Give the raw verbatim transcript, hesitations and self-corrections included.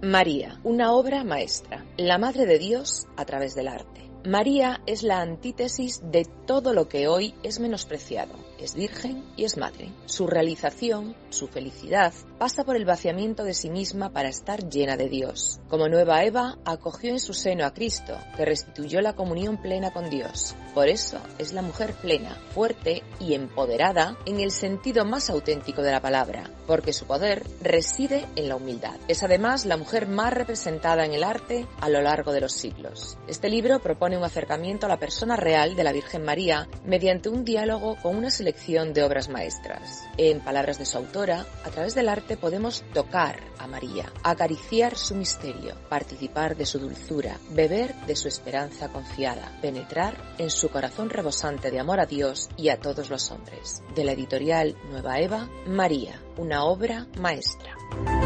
María, una obra maestra, la Madre de Dios a través del arte. María es la antítesis de todo lo que hoy es menospreciado. Es virgen y es madre. Su realización, su felicidad, pasa por el vaciamiento de sí misma para estar llena de Dios. Como nueva Eva, acogió en su seno a Cristo, que restituyó la comunión plena con Dios. Por eso es la mujer plena, fuerte y empoderada en el sentido más auténtico de la palabra, porque su poder reside en la humildad. Es además la mujer más representada en el arte a lo largo de los siglos. Este libro propone un acercamiento a la persona real de la Virgen María mediante un diálogo con una selección de obras maestras. En palabras de su autora, a través del arte podemos tocar a María, acariciar su misterio, participar de su dulzura, beber de su esperanza confiada, penetrar en su corazón rebosante de amor a Dios y a todos los hombres. De la editorial Nueva Eva, María, una obra maestra.